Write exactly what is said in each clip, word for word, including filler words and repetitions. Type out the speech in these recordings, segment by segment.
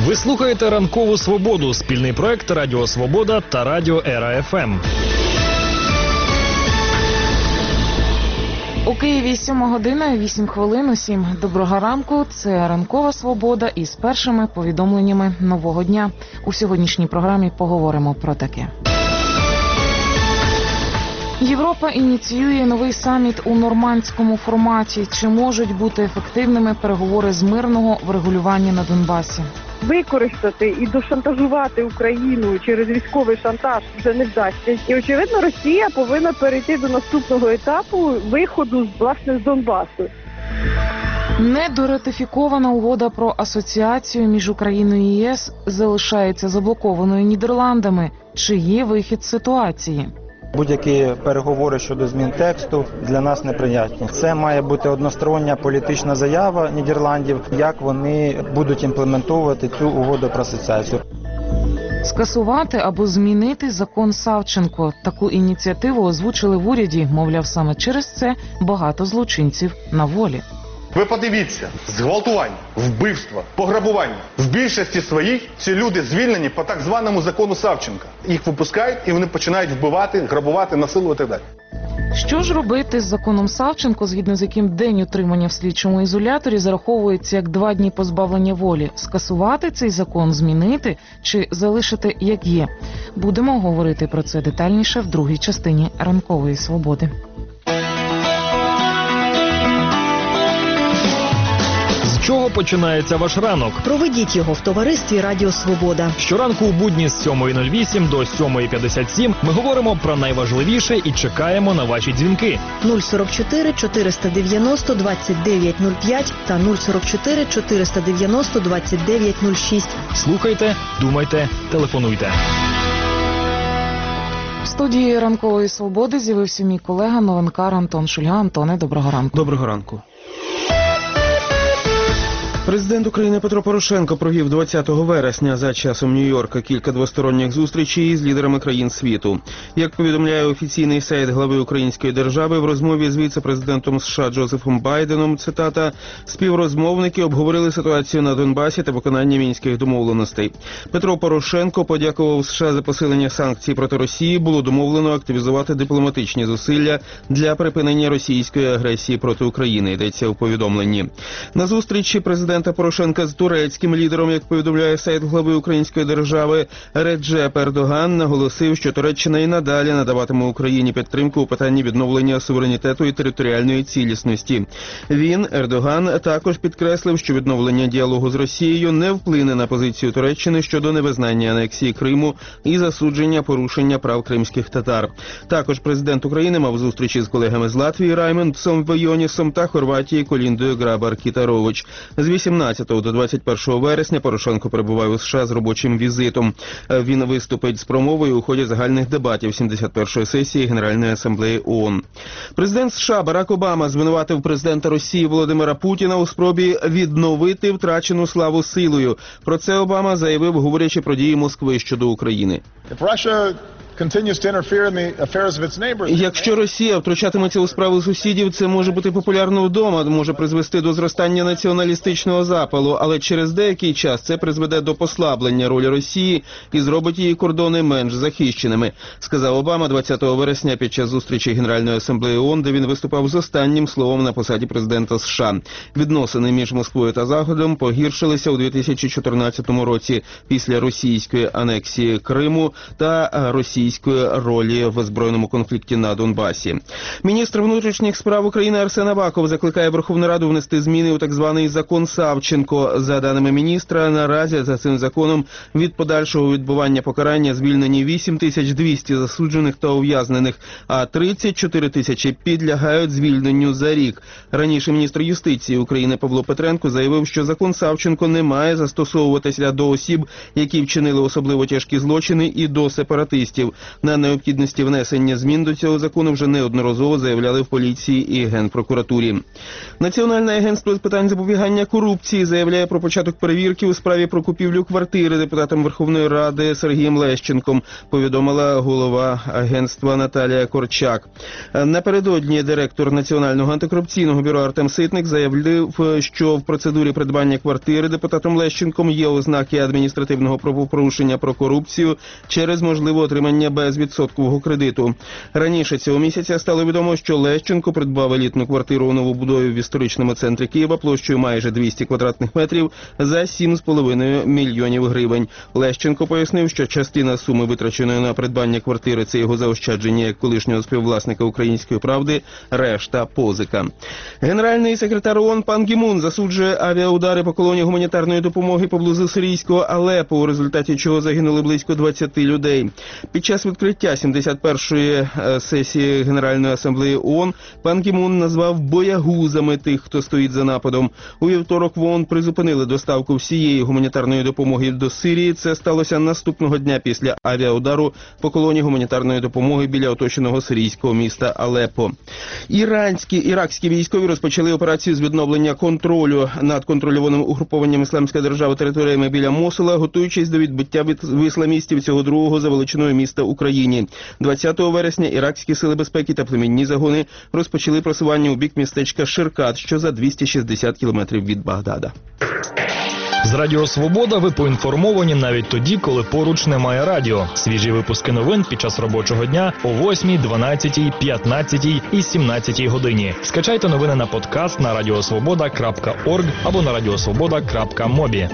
Ви слухаєте «Ранкову свободу» – спільний проект Радіо Свобода та Радіо Ера еф ем. У Києві сьома година, вісім хвилин. Усім доброго ранку. Це «Ранкова свобода» із першими повідомленнями нового дня. У сьогоднішній програмі поговоримо про таке. Європа ініціює новий саміт у нормандському форматі. Чи можуть бути ефективними переговори з мирного врегулювання на Донбасі? Використати і дошантажувати Україну через військовий шантаж вже не вдасться. І, очевидно, Росія повинна перейти до наступного етапу виходу, власне, з Донбасу. Недоратифікована угода про асоціацію між Україною і ЄС залишається заблокованою Нідерландами. Чи є вихід з ситуації? Будь-які переговори щодо змін тексту для нас неприйнятні. Це має бути одностороння політична заява Нідерландів, як вони будуть імплементовувати цю угоду про асоціацію. Скасувати або змінити закон Савченко. Таку ініціативу озвучили в уряді. Мовляв, саме через це багато злочинців на волі. Ви подивіться, зґвалтування, вбивства, пограбування. В більшості своїй ці люди звільнені по так званому закону Савченка. Їх випускають і вони починають вбивати, грабувати, насилувати і так далі. Що ж робити з законом Савченко, згідно з яким день утримання в слідчому ізоляторі зараховується як два дні позбавлення волі? Скасувати цей закон, змінити чи залишити як є? Будемо говорити про це детальніше в другій частині «Ранкової свободи». З чого починається ваш ранок? Проведіть його в товаристві Радіо Свобода. Щоранку у будні з сьомої нуль вісім до сьомої п'ятдесят сім ми говоримо про найважливіше і чекаємо на ваші дзвінки. нуль сорок чотири чотириста дев'яносто двадцять дев'ять нуль п'ять та нуль сорок чотири чотириста дев'яносто двадцять дев'ять нуль шість. Слухайте, думайте, телефонуйте. В студії «Ранкової свободи» з'явився мій колега, новинкар Антон Шульга. Антоне, доброго ранку. Доброго ранку. Президент України Петро Порошенко провів двадцятого вересня за часом Нью-Йорка кілька двосторонніх зустрічей з лідерами країн світу. Як повідомляє офіційний сайт глави української держави, в розмові з віце-президентом США Джозефом Байденом, цитата, співрозмовники обговорили ситуацію на Донбасі та виконання мінських домовленостей. Петро Порошенко подякував США за посилення санкцій проти Росії. Було домовлено активізувати дипломатичні зусилля для припинення російської агресії проти України, йдеться у повідомленні. На зустрічі президент Порошенка з турецьким лідером, як повідомляє сайт глави української держави, Реджеп Ердоган наголосив, що Туреччина і надалі надаватиме Україні підтримку у питанні відновлення суверенітету і територіальної цілісності. Він, Ердоган, також підкреслив, що відновлення діалогу з Росією не вплине на позицію Туреччини щодо невизнання анексії Криму і засудження порушення прав кримських татар. Також президент України мав зустрічі з колегами з Латвії Раймондсом Войонісом та Хорватії Коліндою Грабар-Кітарович. З вісімнадцятого до двадцять першого вересня Порошенко перебуває у США з робочим візитом. Він виступить з промовою у ході загальних дебатів сімдесят першої сесії Генеральної асамблеї ООН. Президент США Барак Обама звинуватив президента Росії Володимира Путіна у спробі відновити втрачену славу силою. Про це Обама заявив, говорячи про дії Москви щодо України. Якщо Росія втручатиметься у справи сусідів, це може бути популярно вдома, може призвести до зростання націоналістичного запалу, але через деякий час це призведе до послаблення ролі Росії і зробить її кордони менш захищеними, сказав Обама двадцятого вересня під час зустрічі Генеральної асамблеї ООН, де він виступав з останнім словом на посаді президента США. Відносини між Москвою та Заходом погіршилися у дві тисячі чотирнадцятому році після російської анексії Криму та російської ролі в збройному конфлікті на Донбасі. Міністр внутрішніх справ України Арсен Аваков закликає Верховну Раду внести зміни у так званий закон Савченко. За даними міністра, наразі за цим законом від подальшого відбування покарання звільнені вісім тисяч двісті засуджених та ув'язнених, а тридцять чотири тисячі підлягають звільненню за рік. Раніше міністр юстиції України Павло Петренко заявив, що закон Савченко не має застосовуватися до осіб, які вчинили особливо тяжкі злочини, і до сепаратистів. На необхідності внесення змін до цього закону вже неодноразово заявляли в поліції і Генпрокуратурі. Національне агентство з питань запобігання корупції заявляє про початок перевірки у справі про купівлю квартири депутатом Верховної Ради Сергієм Лещенком, повідомила голова агентства Наталія Корчак. Напередодні директор Національного антикорупційного бюро Артем Ситник заявив, що в процедурі придбання квартири депутатом Лещенком є ознаки адміністративного правопорушення про корупцію через можливе отримання безвідсоткового кредиту. Раніше цього місяця стало відомо, що Лещенко придбав елітну квартиру у новобудові в історичному центрі Києва площею майже двісті квадратних метрів за сім з половиною мільйонів гривень. Лещенко пояснив, що частина суми, витраченої на придбання квартири, це його заощадження як колишнього співвласника «Української правди», решта – позика. Генеральний секретар ООН Пан Гі Мун засуджує авіаудари по колоні гуманітарної допомоги поблизу сирійського Алеппо, у результаті чого загинули близько двадцяти людей. Під час відкриття сімдесят першої сесії Генеральної асамблеї ООН Пан Гі Мун назвав боягузами тих, хто стоїть за нападом. У вівторок в ООН призупинили доставку всієї гуманітарної допомоги до Сирії. Це сталося наступного дня після авіаудару по колоні гуманітарної допомоги біля оточеного сирійського міста Алеппо. Іранські, іракські військові розпочали операцію з відновлення контролю над контрольованим угрупованням «Ісламська держава» територіями біля Мосула, готуючись до відбиття від ісламістів цього другого за величиною міста Україні. двадцятого вересня іракські сили безпеки та племінні загони розпочали просування у бік містечка Ширкат, що за двісті шістдесят кілометрів від Багдада. З Радіо Свобода ви поінформовані навіть тоді, коли поруч немає радіо. Свіжі випуски новин під час робочого дня о восьмій, дванадцятій, п'ятнадцятій і сімнадцятій годині. Скачайте новини на подкаст на радіосвобода крапка орг або на радіосвобода крапка мобі.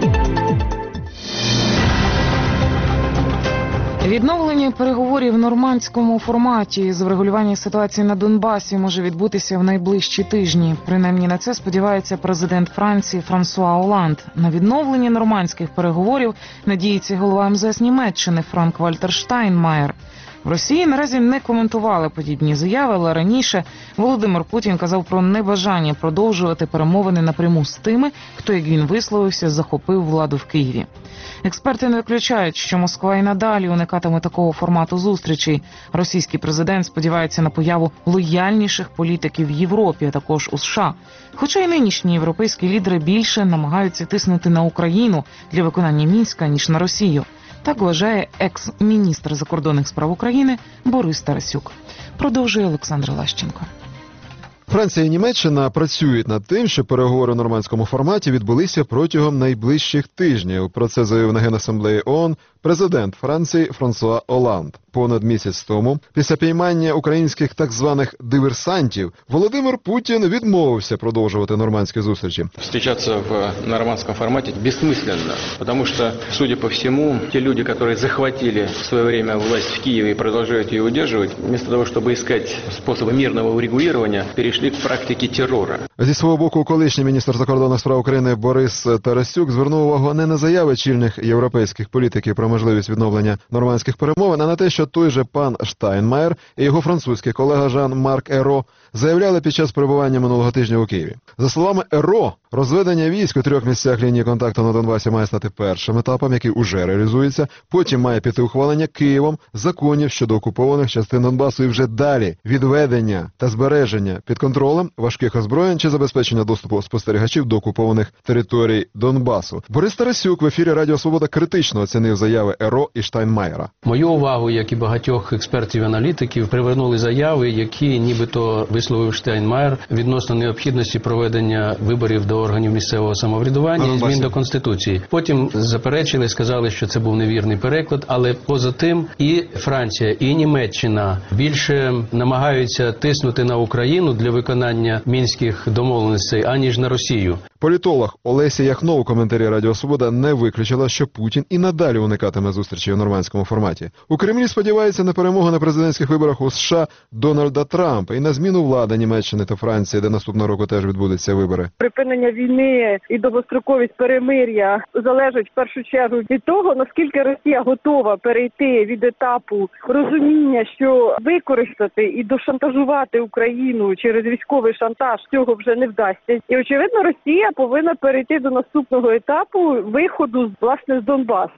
Відновлення переговорів в нормандському форматі з врегулювання ситуації на Донбасі може відбутися в найближчі тижні. Принаймні на це сподівається президент Франції Франсуа Оланд. На відновлення нормандських переговорів надіється голова ем зе ес Німеччини Франк-Вальтер Штайнмаєр. В Росії наразі не коментували подібні заяви, але раніше Володимир Путін казав про небажання продовжувати перемовини напряму з тими, хто, як він висловився, захопив владу в Києві. Експерти не виключають, що Москва і надалі уникатиме такого формату зустрічей. Російський президент сподівається на появу лояльніших політиків в Європі, а також у США. Хоча й нинішні європейські лідери більше намагаються тиснути на Україну для виконання Мінська, ніж на Росію. Так вважає екс-міністр закордонних справ України Борис Тарасюк. Продовжує Олександр Лащенко. Франція і Німеччина працюють над тим, щоб переговори у нормандському форматі відбулися протягом найближчих тижнів. Про це заявив на Генасамблеї ООН президент Франції Франсуа Оланд. Понад місяць тому, після піймання українських так званих диверсантів, Володимир Путін відмовився продовжувати нормандські зустрічі. Встречаться в нормандском формате бессмысленно, потому что, судя по всему, те люди, которые захватили в свое время власть в Киеве и продолжают ее удерживать, вместо того, чтобы искать способы мирного урегулирования, перешли к практике террора. Зі свого боку, колишній міністр закордонних справ України Борис Тарасюк звернув увагу не на заяви чільних європейських політиків про можливість відновлення нормандських перемовин, а на те, що той же пан Штайнмаєр і його французький колега Жан-Марк Еро заявляли під час перебування минулого тижня у Києві. За словами Еро, розведення військ у трьох місцях лінії контакту на Донбасі має стати першим етапом, який уже реалізується, потім має піти ухвалення Києвом законів щодо окупованих частин Донбасу і вже далі відведення та збереження під контролем важких озброєнь чи забезпечення доступу спостерігачів до окупованих територій Донбасу. Борис Тарасюк в ефірі Радіо Свобода критично оцінив заяви Еро і Штайнмаєра. Мою увагу, як і багатьох експертів і аналітиків, привернули заяви, які нібито висловив Штайнмаєр відносно необхідності проведення виборів до органів місцевого самоврядування і змін до Конституції. Потім заперечили, сказали, що це був невірний переклад, але поза тим і Франція, і Німеччина більше намагаються тиснути на Україну для виконання мінських домовленостей, аніж на Росію. Політолог Олеся Яхно у коментарі Радіо Свобода не виключила, що Путін і надалі уникатиме зустрічі у нормандському форматі. У Кремлі сподівається на перемогу на президентських виборах у США Дональда Трампа і на зміну влади Німеччини та Франції, де наступного року теж відбудуться вибори. Припинення війни і довгостроковість перемир'я залежить в першу чергу від того, наскільки Росія готова перейти від етапу розуміння, що використати і дошантажувати Україну через військовий шантаж цього вже не вдасться. І очевидно, Росія повинна перейти до наступного етапу виходу власне з Донбасу.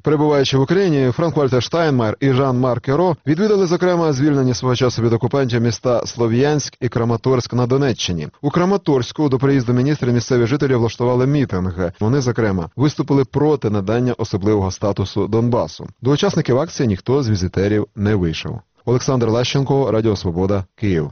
Перебуваючи в Україні, Франк-Вальтер Штайнмайер і Жан-Марк Керо відвідали, зокрема, звільнені свого часу від окупантів міста Слов'янськ і Краматорськ на Донеччині. У Краматорську до приїзду міністра місцеві жителі влаштували мітинг. Вони, зокрема, виступили проти надання особливого статусу Донбасу. До учасників акції ніхто з візитерів не вийшов. Олександр Лащенко, Радіо Свобода, Київ.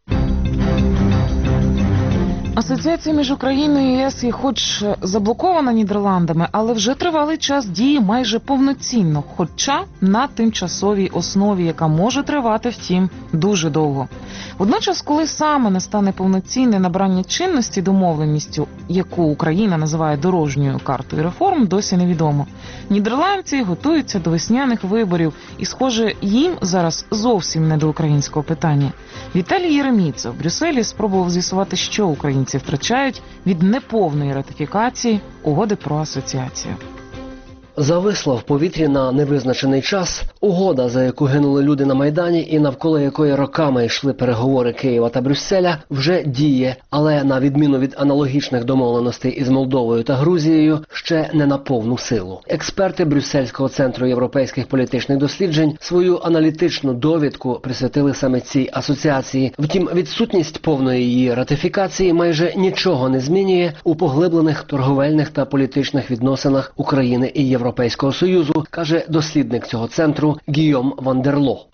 Асоціація між Україною і ЄС є хоч заблокована Нідерландами, але вже тривалий час діє майже повноцінно, хоча на тимчасовій основі, яка може тривати, втім, дуже довго. Водночас, коли саме настане повноцінне набрання чинності домовленістю, яку Україна називає дорожньою картою реформ, досі невідомо. Нідерландці готуються до весняних виборів і, схоже, їм зараз зовсім не до українського питання. Віталій Єремійцев в Брюсселі спробував з'ясувати, що українці втрачають від неповної ратифікації угоди про асоціацію. Зависла в повітрі на невизначений час угода, за яку гинули люди на Майдані і навколо якої роками йшли переговори Києва та Брюсселя, вже діє, але на відміну від аналогічних домовленостей із Молдовою та Грузією, ще не на повну силу. Експерти Брюссельського центру європейських політичних досліджень свою аналітичну довідку присвятили саме цій асоціації. Втім, відсутність повної її ратифікації майже нічого не змінює у поглиблених торговельних та політичних відносинах України і Європейського Європейського Союзу, каже дослідник цього центру Гійом Вандерло.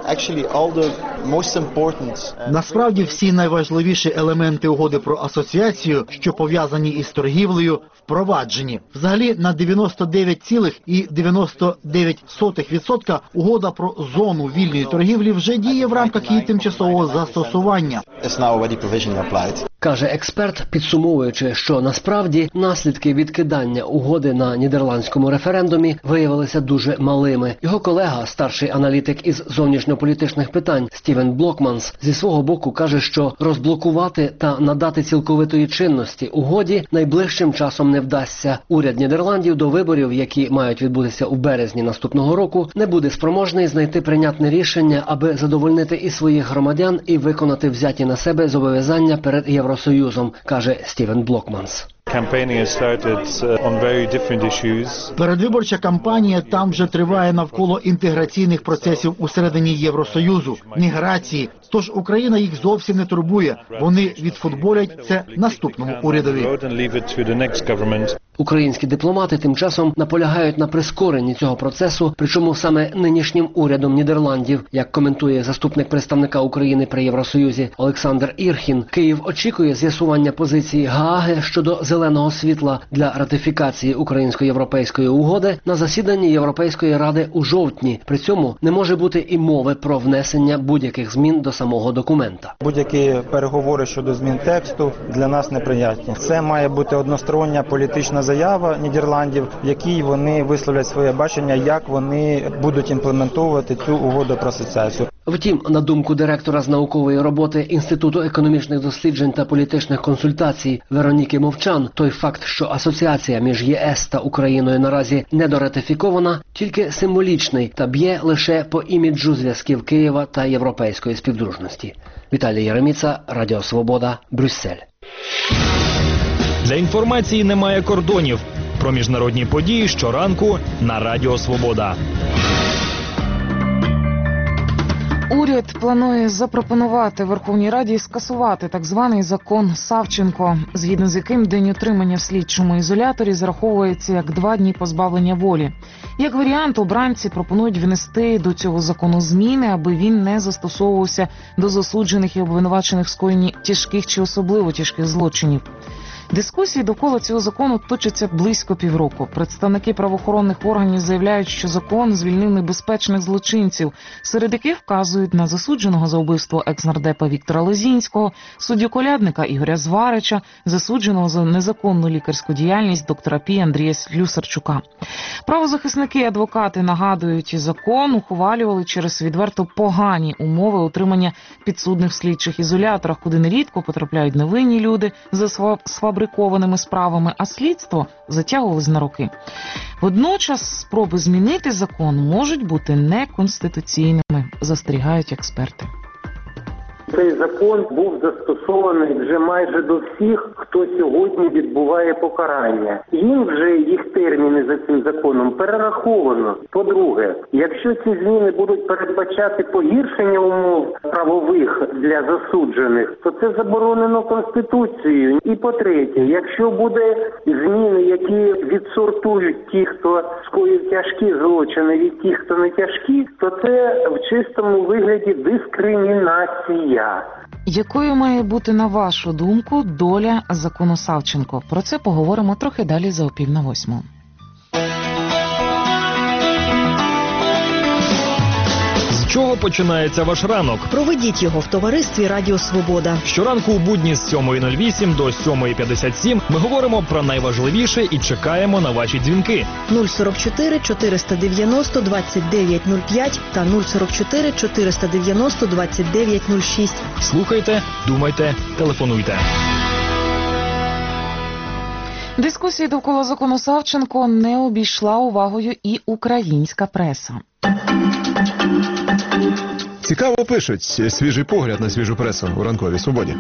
Насправді всі найважливіші елементи угоди про асоціацію, що пов'язані із торгівлею, впроваджені. Взагалі на дев'яносто дев'ять цілих дев'яносто дев'ять сотих відсотка угода про зону вільної торгівлі вже діє в рамках її тимчасового застосування. Каже експерт, підсумовуючи, що насправді наслідки відкидання угоди на нідерландському референдумі виявилися дуже малими. Його колега, старший аналітик із зовнішньополітичних питань Стівен Блокманс, зі свого боку каже, що розблокувати та надати цілковитої чинності угоді найближчим часом не вдасться. Уряд Нідерландів до виборів, які мають відбутися у березні наступного року, не буде спроможний знайти прийнятне рішення, аби задовольнити і своїх громадян, і виконати взяті на себе зобов'язання перед Євросоюзом, каже Стівен Блокманс. Передвиборча кампанія там вже триває навколо інтеграційних процесів усередині Євросоюзу, міграції. Тож Україна їх зовсім не турбує. Вони відфутболять це наступному урядові. Українські дипломати тим часом наполягають на прискоренні цього процесу, причому саме нинішнім урядом Нідерландів. Як коментує заступник представника України при Євросоюзі Олександр Ірхін, Київ очікує з'ясування позиції Гааги щодо зеленого світла для ратифікації українсько-європейської угоди на засіданні Європейської ради у жовтні. При цьому не може бути і мови про внесення будь-яких змін до самого документа. Будь-які переговори щодо змін тексту для нас неприйнятні. Це має бути одностороння політична заява Нідерландів, в якій вони висловлять своє бачення, як вони будуть імплементовувати цю угоду про асоціацію. Втім, на думку директора з наукової роботи Інституту економічних досліджень та політичних консультацій Вероніки Мовчан, той факт, що асоціація між ЄС та Україною наразі недоратифікована, тільки символічний та б'є лише по іміджу зв'язків Києва та європейської співдружності. Віталій Єреміца, Радіо Свобода, Брюссель. Для інформації немає кордонів. Про міжнародні події щоранку на Радіо Свобода. Уряд планує запропонувати Верховній Раді скасувати так званий закон Савченко, згідно з яким день утримання в слідчому ізоляторі зараховується як два дні позбавлення волі. Як варіант, обранці пропонують внести до цього закону зміни, аби він не застосовувався до засуджених і обвинувачених в скоєнні тяжких чи особливо тяжких злочинів. Дискусії довкола цього закону точаться близько півроку. Представники правоохоронних органів заявляють, що закон звільнив небезпечних злочинців, серед яких вказують на засудженого за вбивство екс-нардепа Віктора Лозінського, суддю колядника Ігоря Зварича, засудженого за незаконну лікарську діяльність доктора Пі Андрія Слюсарчука. Правозахисники і адвокати нагадують, закон ухвалювали через відверто погані умови утримання підсудних в слідчих ізоляторах, куди нерідко потрапляють невинні люди за сфабрикованими справами, а слідство затягувалось на роки. Водночас спроби змінити закон можуть бути неконституційними, застерігають експерти. Цей закон був застосований вже майже до всіх, хто сьогодні відбуває покарання. Їм вже їх терміни за цим законом перераховано. По-друге, якщо ці зміни будуть передбачати погіршення умов правових для засуджених, то це заборонено Конституцією. І по-третє, якщо буде зміни, які відсортують ті, хто скоїв тяжкі злочини від тих, хто не тяжкі, то це в чистому вигляді дискримінація. Якою має бути, на вашу думку, доля закону Савченко? Про це поговоримо трохи далі за опів на восьму. З чого починається ваш ранок? Проведіть його в товаристві Радіо Свобода. Щоранку у будні з сьомої нуль вісім до сьомої п'ятдесят сім ми говоримо про найважливіше і чекаємо на ваші дзвінки. нуль сорок чотири чотириста дев'яносто двадцять дев'ять нуль п'ять та нуль сорок чотири чотириста дев'яносто двадцять дев'ять нуль шість. Слухайте, думайте, телефонуйте. Дискусії довкола закону Савченко не обійшла увагою і українська преса. Цікаво пишуть. Свіжий погляд на свіжу пресу у ранковій свободі.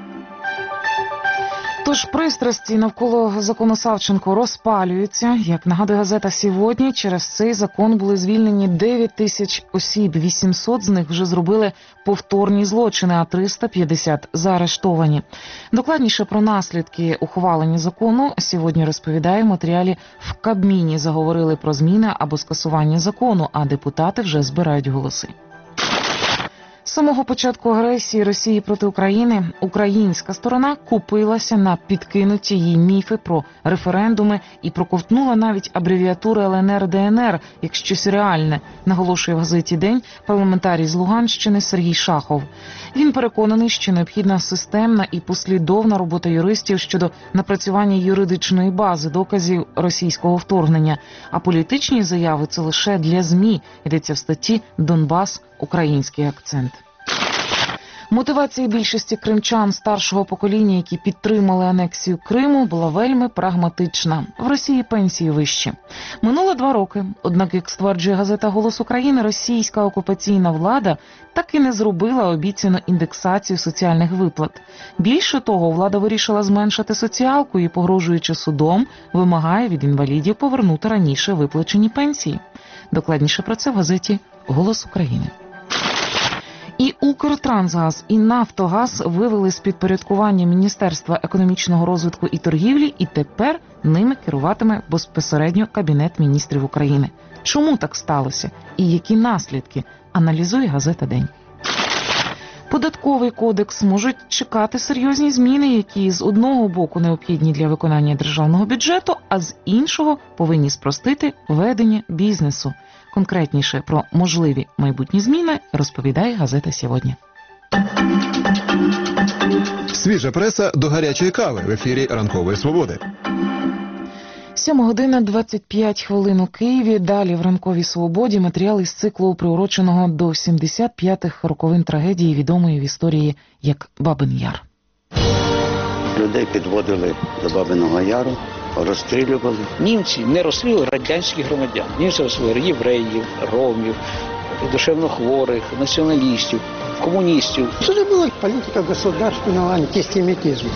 Тож пристрасті навколо закону Савченко розпалюються. Як нагадує газета «Сьогодні», через цей закон були звільнені дев'ять тисяч осіб, вісімсот з них вже зробили повторні злочини, а триста п'ятдесят заарештовані. Докладніше про наслідки ухвалення закону сьогодні розповідає в матеріалі «В Кабміні заговорили про зміни або скасування закону, а депутати вже збирають голоси». З самого початку агресії Росії проти України українська сторона купилася на підкинуті їй міфи про референдуми і проковтнула навіть абревіатури Л Н Р Д Н Р як щось реальне, наголошує в газеті «День» парламентарій з Луганщини Сергій Шахов. Він переконаний, що необхідна системна і послідовна робота юристів щодо напрацювання юридичної бази доказів російського вторгнення, а політичні заяви – це лише для ЗМІ, йдеться в статті «Донбас. Український акцент». Мотивація більшості кримчан старшого покоління, які підтримали анексію Криму, була вельми прагматична. В Росії пенсії вищі. Минуло два роки. Однак, як стверджує газета «Голос України», російська окупаційна влада так і не зробила обіцяну індексацію соціальних виплат. Більше того, влада вирішила зменшити соціалку і, погрожуючи судом, вимагає від інвалідів повернути раніше виплачені пенсії. Докладніше про це в газеті «Голос України». І Укртрансгаз, і Нафтогаз вивели з підпорядкування Міністерства економічного розвитку і торгівлі, і тепер ними керуватиме безпосередньо Кабінет міністрів України. Чому так сталося? І які наслідки? Аналізує газета «День». Податковий кодекс можуть чекати серйозні зміни, які з одного боку необхідні для виконання державного бюджету, а з іншого повинні спростити ведення бізнесу. Конкретніше про можливі майбутні зміни розповідає газета «Сьогодні». Свіжа преса до гарячої кави в ефірі ранкової свободи. Сьома година двадцять п'ять хвилин у Києві. Далі в ранковій свободі матеріал із циклу, приуроченого до сімдесят п'ятих роковин трагедії, відомої в історії як Бабин Яр. Людей підводили до Бабиного Яру, розстрілювали. Німці не розстрілювали радянських громадян. Німці розстрілювали євреїв, ромів, душевнохворих, націоналістів, комуністів. Це була політика государственного антисемітизму.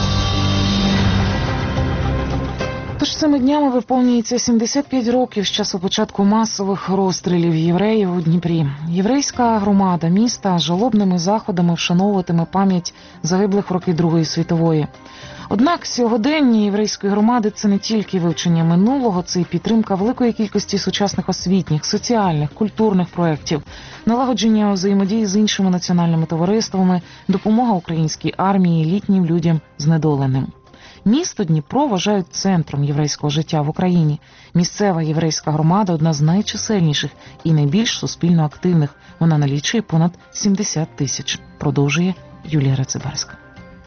Тож цими днями виповнюється сімдесят п'ять років з часу початку масових розстрілів євреїв у Дніпрі. Єврейська громада міста жалобними заходами вшановуватиме пам'ять загиблих в роки Другої світової. Однак сьогодення єврейської громади – це не тільки вивчення минулого, це і підтримка великої кількості сучасних освітніх, соціальних, культурних проєктів, налагодження взаємодії з іншими національними товариствами, допомога українській армії, літнім людям знедоленим. Місто Дніпро вважають центром єврейського життя в Україні. Місцева єврейська громада – одна з найчисельніших і найбільш суспільно активних. Вона налічує понад сімдесят тисяч, продовжує Юлія Рацибарська.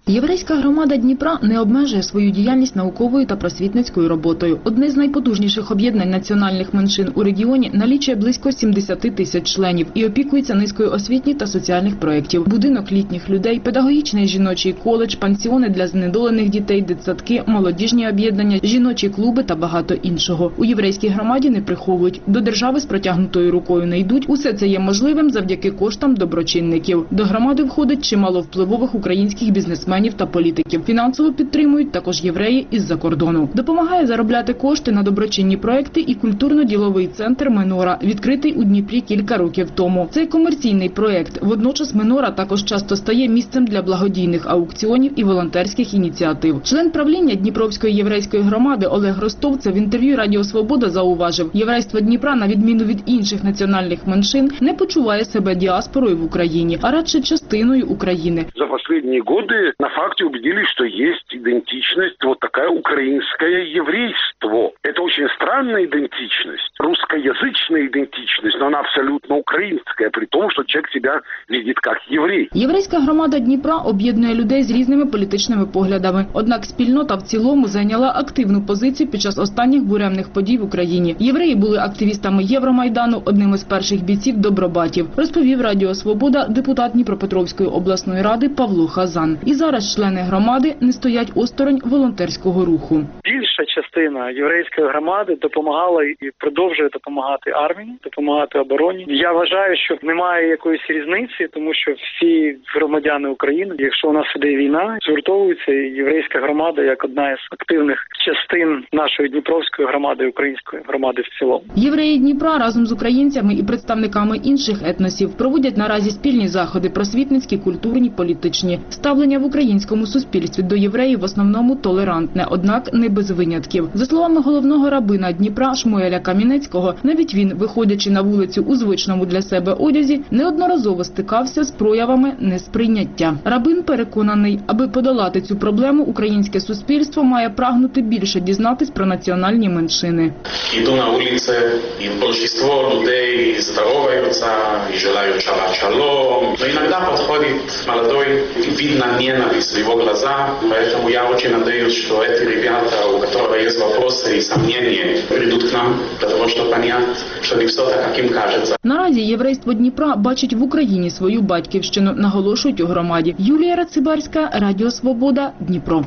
Єврейська громада Дніпра не обмежує свою діяльність науковою та просвітницькою роботою. Одне з найпотужніших об'єднань національних меншин у регіоні налічує близько сімдесят тисяч членів і опікується низкою освітніх та соціальних проєктів. Будинок літніх людей, педагогічний жіночий коледж, пансіони для знедолених дітей, дитсадки, молодіжні об'єднання, жіночі клуби та багато іншого. У єврейській громаді не приховують. До держави з протягнутою рукою не йдуть. Усе це є можливим завдяки коштам доброчинників. До громади входить чимало впливових українських бізнесменів та політиків. Фінансово підтримують також євреї із-за кордону. Допомагає заробляти кошти на доброчинні проекти і культурно-діловий центр «Менора», відкритий у Дніпрі кілька років тому. Цей комерційний проект. Водночас «Менора» також часто стає місцем для благодійних аукціонів і волонтерських ініціатив. Член правління Дніпровської єврейської громади Олег Ростовцев в інтерв'ю Радіо Свобода зауважив, єврейство Дніпра, на відміну від інших національних меншин, не почуває себе діаспорою в Україні, а радше частиною України. За останні роки на факте убедились, что есть идентичность, вот такая украинское еврейство. Это очень странная идентичность, русскоязычная идентичность, но она абсолютно украинская, при том, что человек себя видит как еврей. Єврейська громада Дніпра об'єднує людей з різними політичними поглядами. Однак спільнота в цілому зайняла активну позицію під час останніх буремних подій в Україні. Євреї були активістами Євромайдану, одним із перших бійців Добробатів, розповів Радіо Свобода депутат Дніпропетровської обласної ради Павло Хазан. І зараз члени громади не стоять осторонь волонтерського руху. Більша частина єврейської громади допомагала і продовжує допомагати армії, допомагати обороні. Я вважаю, що немає якоїсь різниці, тому що всі громадяни України, якщо у нас іде війна, згуртовуються, і єврейська громада як одна із активних частин нашої Дніпровської громади, української громади в цілому. Євреї Дніпра разом з українцями і представниками інших етносів проводять наразі спільні заходи просвітницькі, культурні, політичні. Ставлення в українському суспільстві до євреїв в основному толерантне, однак не без винятків. За словами головного рабина Дніпра Шмуеля Камінецького, навіть він, виходячи на вулицю у звичному для себе одязі, неодноразово стикався з проявами несприйняття. Рабин переконаний, аби подолати цю проблему, українське суспільство має прагнути більше дізнатись про національні меншини. Іду на вулиці, і більшість людей здороваються, і желають шабат шалом. Но іноді підходить молодой, видно ненависть в его глазах, поэтому я очень надеюсь, что эти ребята, у которых есть вопросы и сомнения, придут к нам для того, чтобы понять, что не все так, как им кажется. Наразі єврейство Дніпра бачить в Україні свою батьківщину, наголошують у громаді. Юлія Рацибарська, Радіо Свобода, Дніпро.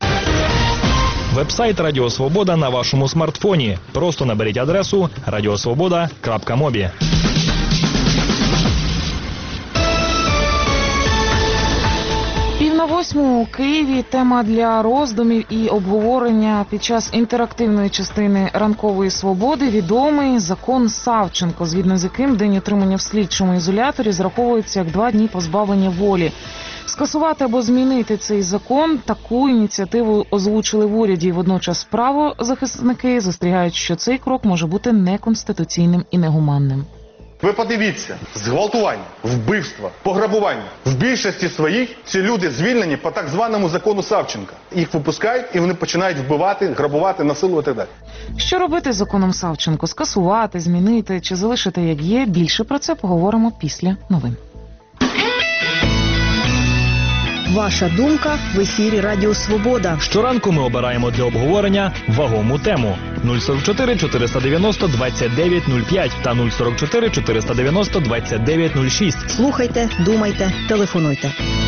Вебсайт Радіо Свобода на вашому смартфоні. Просто наберіть адресу радіосвобода крапка мобі. Пів на восьму у Києві. Тема для роздумів і обговорення під час інтерактивної частини ранкової свободи відомий закон Савченко, згідно з яким день утримання в слідчому ізоляторі зараховується як два дні позбавлення волі. Скасувати або змінити цей закон – таку ініціативу озвучили в уряді. Водночас правозахисники застерігають, що цей крок може бути неконституційним і негуманним. Ви подивіться, зґвалтування, вбивства, пограбування. В більшості своїх ці люди звільнені по так званому закону Савченка. Їх випускають і вони починають вбивати, грабувати, насилувати і так далі. Що робити з законом Савченко? Скасувати, змінити чи залишити як є? Більше про це поговоримо після новин. Ваша думка в ефірі Радіо Свобода. Щоранку ми обираємо для обговорення вагому тему. нуль сорок чотири чотириста дев'яносто двадцять дев'ять нуль п'ять та нуль сорок чотири чотириста дев'яносто двадцять дев'ять нуль шість. Слухайте, думайте, телефонуйте.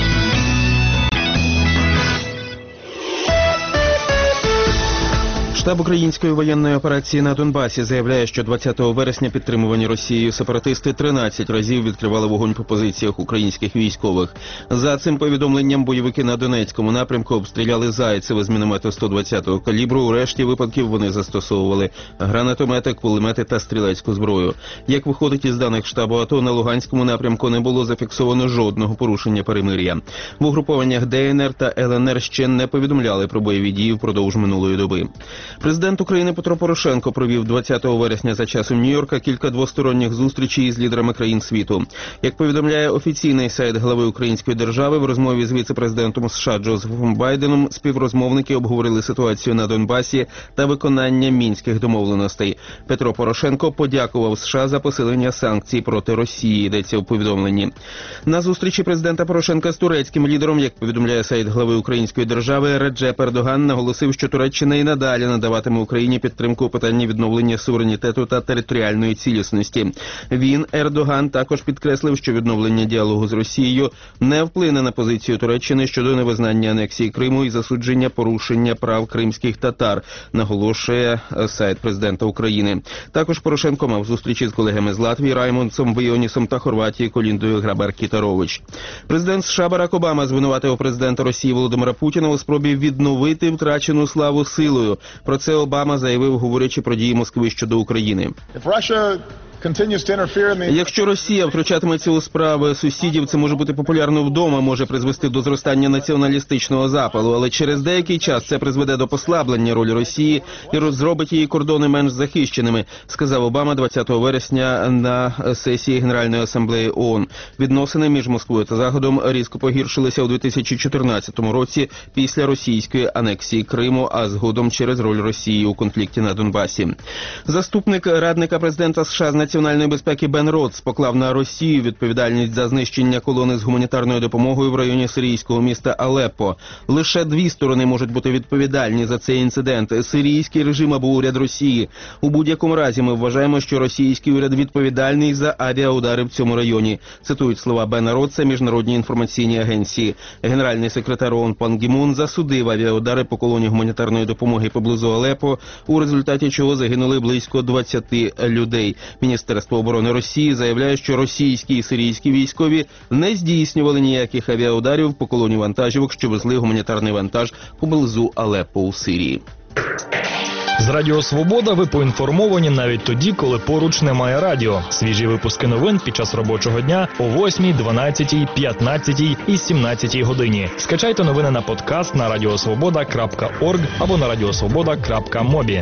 Штаб української воєнної операції на Донбасі заявляє, що двадцятого вересня підтримувані Росією сепаратисти тринадцять разів відкривали вогонь по позиціях українських військових. За цим повідомленням, бойовики на Донецькому напрямку обстріляли Зайцеве з міномету сто двадцятого калібру. У решті випадків вони застосовували гранатомети, кулемети та стрілецьку зброю. Як виходить із даних штабу АТО, на Луганському напрямку не було зафіксовано жодного порушення перемир'я. В угрупованнях ДНР та ЛНР ще не повідомляли про бойові дії впродовж минулої доби. Президент України Петро Порошенко провів двадцятого вересня за часом Нью-Йорка кілька двосторонніх зустрічей із лідерами країн світу. Як повідомляє офіційний сайт глави української держави, в розмові з віце-президентом США Джозефом Байденом співрозмовники обговорили ситуацію на Донбасі та виконання мінських домовленостей. Петро Порошенко подякував США за посилення санкцій проти Росії, йдеться у повідомленні. На зустрічі президента Порошенка з турецьким лідером, як повідомляє сайт глави української держави, Реджеп Ердоган наголосив, що Туреччина і надалі надаватиме Україні підтримку у питанні відновлення суверенітету та територіальної цілісності. Він, Ердоган, також підкреслив, що відновлення діалогу з Росією не вплине на позицію Туреччини щодо невизнання анексії Криму і засудження порушення прав кримських татар, наголошує сайт президента України. Також Порошенко мав зустрічі з колегами з Латвії Раймондсом Віонісом та Хорватії Коліндою Грабар-Кітарович. Президент США Барак Обама звинуватив президента Росії Володимира Путіна у спробі відновити втрачену славу силою. Про це Обама заявив, говорячи про дії Москви щодо України. Якщо Росія втручатиметься у справи сусідів, це може бути популярно вдома, може призвести до зростання націоналістичного запалу, але через деякий час це призведе до послаблення ролі Росії і зробить її кордони менш захищеними, сказав Обама двадцятого вересня на сесії Генеральної асамблеї ООН. Відносини між Москвою та Заходом різко погіршилися у дві тисячі чотирнадцятому році після російської анексії Криму, а згодом через роль Росії у конфлікті на Донбасі. Заступник радника президента США з національної безпеки Бен Ротс поклав на Росію відповідальність за знищення колони з гуманітарною допомогою в районі сирійського міста Алеппо. Лише дві сторони можуть бути відповідальні за цей інцидент – сирійський режим або уряд Росії. У будь-якому разі ми вважаємо, що російський уряд відповідальний за авіаудари в цьому районі. Цитують слова Бена Ротса міжнародні інформаційні агенції. Генеральний секретар ООН Пан Гі Мун засудив авіаудари по колоні гуманітарної допомоги поблизу Алеппо, у результаті чого загинули близько двадцяти людей. Міністерство оборони Росії заявляє, що російські і сирійські військові не здійснювали ніяких авіаударів по колоні вантажівок, що везли гуманітарний вантаж поблизу Алеппо у Сирії. З Радіо Свобода ви поінформовані навіть тоді, коли поруч немає радіо. Свіжі випуски новин під час робочого дня о восьмій, дванадцятій, п'ятнадцятій і сімнадцятій годині. Скачайте новини на подкаст на радіосвобода крапка орг або на радіосвобода крапка мобі.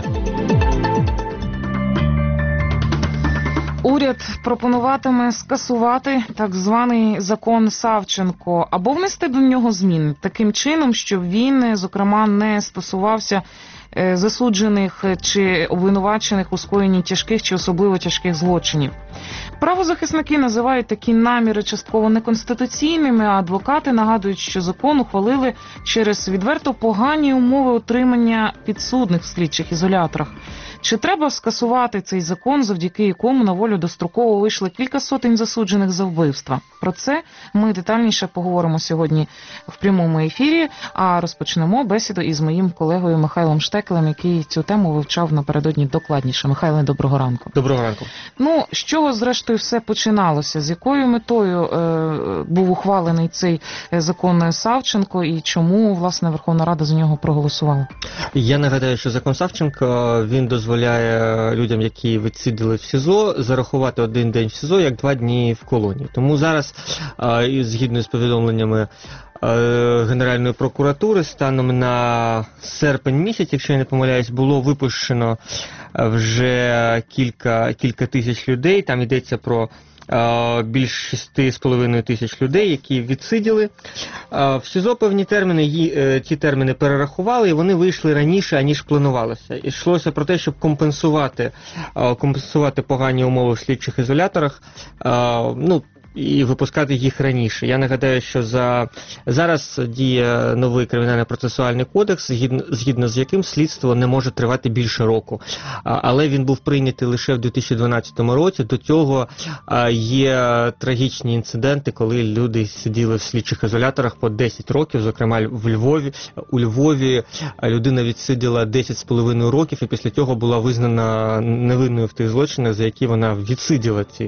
Уряд пропонуватиме скасувати так званий закон Савченко або внести до нього зміни таким чином, щоб він, зокрема, не стосувався засуджених чи обвинувачених у скоєнні тяжких чи особливо тяжких злочинів. Правозахисники називають такі наміри частково неконституційними, а адвокати нагадують, що закон ухвалили через відверто погані умови утримання підсудних в слідчих ізоляторах. Чи треба скасувати цей закон, завдяки якому на волю достроково вийшли кілька сотень засуджених за вбивства? Про це ми детальніше поговоримо сьогодні в прямому ефірі, а розпочнемо бесіду із моїм колегою Михайлом Штекелем, який цю тему вивчав напередодні докладніше. Михайле, доброго ранку. Доброго ранку. Ну, з чого зрештою все починалося? З якою метою е, був ухвалений цей закон Савченко і чому, власне, Верховна Рада за нього проголосувала? Я нагадаю, що закон Савченко, він дозволяє дозволяє людям, які відсиділи в СІЗО, зарахувати один день в СІЗО як два дні в колонії. Тому зараз, згідно з повідомленнями Генеральної прокуратури, станом на серпень місяць, якщо я не помиляюсь, було випущено вже кілька, кілька тисяч людей. Там йдеться про більш шести з половиною тисяч людей, які відсиділи. В СІЗО певні терміни, ті терміни перерахували, і вони вийшли раніше, аніж планувалося. І йшлося про те, щоб компенсувати, компенсувати погані умови в слідчих ізоляторах, ну, і випускати їх раніше. Я нагадаю, що за зараз діє новий кримінально-процесуальний кодекс, згідно, згідно з яким слідство не може тривати більше року. Але він був прийнятий лише в дві тисячі дванадцятому році. До цього є трагічні інциденти, коли люди сиділи в слідчих ізоляторах по десять років, зокрема в Львові. У Львові людина відсиділа десять з половиною років і після цього була визнана невинною в тих злочинах, за які вона відсиділа ці,